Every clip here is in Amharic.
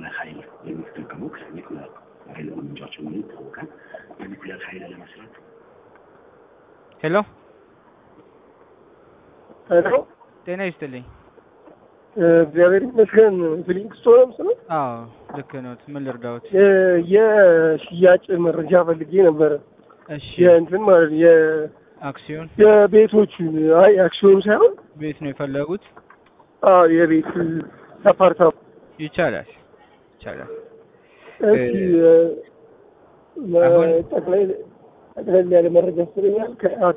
የኒኩለር ኃይል የሚጠቀሙት ኒኩለር ኃይል ምንጫቸው ምን ይታወቃል? የኒኩለር ኃይል ለመስራት ሄሎ ሄሎ ጤና ይስጥልኝ። እግዚአብሔር ይመስገን። ፍሊንክስቶንስ ነው? አዎ ልክ ነው። ምን ልርዳዎት? የሽያጭ መረጃ ፈልጌ ነበር። እሺ የእንትን ማለት አክሲዮን የቤቶች አይ አክሲዮን ሳይሆን ቤት ነው የፈለጉት? አዎ የቤት አፓርታማ ይቻላል። እስኪ ጠቅላይ ያለ መረጃ ስለኛል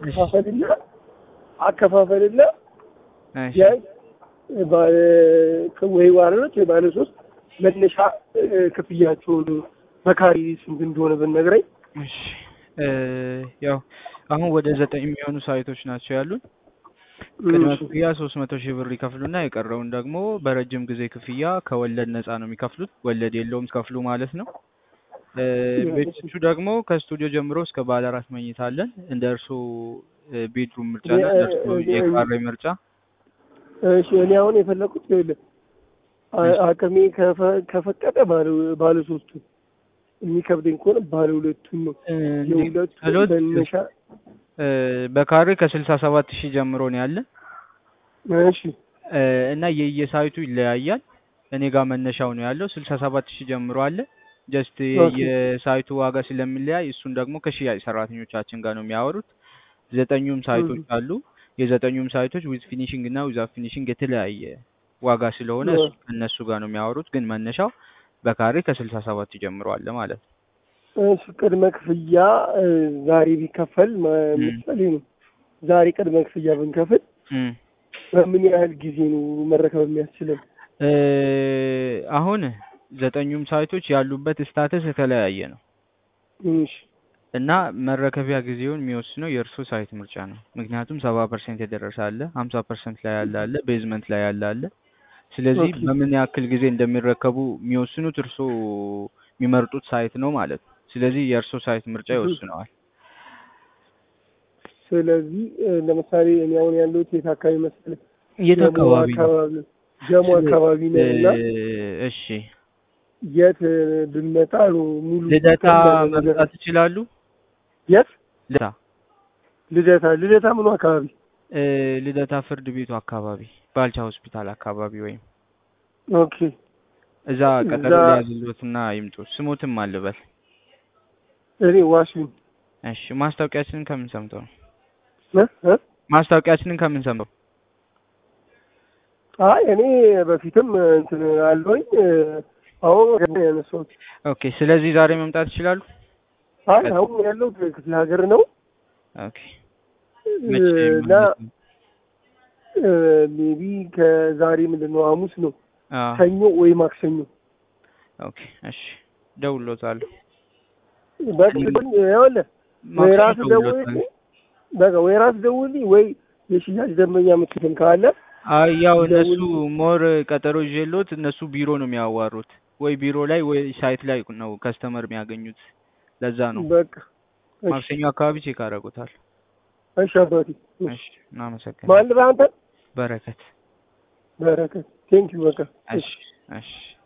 አከፋፈልና እሺ ወይ ዋናዎች ባለ ሶስት መነሻ ክፍያቸውን በካሪ ስንት እንደሆነ ብትነግረኝ። እሺ ያው አሁን ወደ 9 የሚሆኑ ሳይቶች ናቸው ያሉን። ቅድመ ክፍያ 300,000 ብር ይከፍሉና የቀረውን ደግሞ በረጅም ጊዜ ክፍያ ከወለድ ነፃ ነው የሚከፍሉት። ወለድ የለውም ከፍሉ ማለት ነው። ቤቶቹ ደግሞ ከስቱዲዮ ጀምሮ እስከ ባለ 4 መኝታ አለን። እንደ እርሶ ቤድሩም ምርጫና እርሶ የካሬ ምርጫ። እሺ እኔ አሁን የፈለኩት አቅሜ ከፈቀደ ባለ ሶስቱ የሚከብደኝ ከሆነ ባለ ሁለቱን ነው። የሁለቱ መነሻ በካሬ ከ67,000 ጀምሮ ነው ያለ። እሺ እና የየሳይቱ ይለያያል። እኔ ጋር መነሻው ነው ያለው 67,000 ጀምሮ አለ። ጀስት የሳይቱ ዋጋ ስለሚለያይ እሱን ደግሞ ከሽያጭ ሰራተኞቻችን ጋር ነው የሚያወሩት። 9ኙም ሳይቶች አሉ። የ9ኙም ሳይቶች ዊዝ ፊኒሺንግ እና ዊዝ ፊኒሺንግ የተለያየ ዋጋ ስለሆነ እነሱ ጋር ነው የሚያወሩት። ግን መነሻው በካሬ ከ67 ጀምሮ አለ ማለት ነው። እሺ ቅድመ ክፍያ ዛሬ ቢከፈል ምሳሌ ነው። ዛሬ ቅድመ ክፍያ ብንከፍል በምን ያህል ጊዜ ነው መረከብ የሚያስችለን? አሁን 9ኙም ሳይቶች ያሉበት ስታተስ የተለያየ ነው። እሺ እና መረከቢያ ጊዜውን የሚወስነው የእርሶ ሳይት ምርጫ ነው። ምክንያቱም 70% የደረሰ አለ፣ 50% ላይ ያለ አለ፣ ቤዝመንት ላይ ያለ አለ። ስለዚህ በምን ያክል ጊዜ እንደሚረከቡ የሚወስኑት እርሶ የሚመርጡት ሳይት ነው ማለት ነው። ስለዚህ የእርሶ ሳይት ምርጫ ይወስነዋል። ስለዚህ ለምሳሌ እኔ አሁን ያለሁት የት አካባቢ መሰለህ? የት አካባቢ? ጀሞ አካባቢ ነውና እሺ የት ብንመጣ ነው ሙሉ ልደታ መምጣት ይችላሉ? የት? ልደታ ምኑ አካባቢ? ልደታ ፍርድ ቤቱ አካባቢ ባልቻ ሆስፒታል አካባቢ ወይም ኦኬ እዛ ቀጠሮ ሊያዝልዎትና ይምጡ። ስሞትም አልበል። እኔ ዋሽን። እሺ ማስታወቂያችንን ከምን ሰምተው ነው? ማስታወቂያችንን ከምን ሰምተው? አይ እኔ በፊትም እንትን አለኝ አሁን ያነሳሁት። ኦኬ ስለዚህ ዛሬ መምጣት ይችላሉ? አይ አሁን ያለው ክፍለ ሀገር ነው። ኦኬ ሜቢ ከዛሬ ምንድነው ሐሙስ ነው። ሰኞ ወይ ማክሰኞ። ኦኬ እሺ ደውሎታለሁ። በቃ ወይ ራስ ደውልኝ ወይ የሽያጭ ደንበኛ የምትልም ካለ ያው እነሱ ሞር ቀጠሮ ይዤልዎት እነሱ ቢሮ ነው የሚያዋሩት። ወይ ቢሮ ላይ ወይ ሳይት ላይ ነው ከስተመር የሚያገኙት። ለዛ ነው በቃ ማክሰኞ አካባቢ ቼክ አደረጉታል። እሺ አባቴ እሺ እናመሰግናለን። ማን በአንተ? በረከት ቴንክ ዩ በቃ እሺ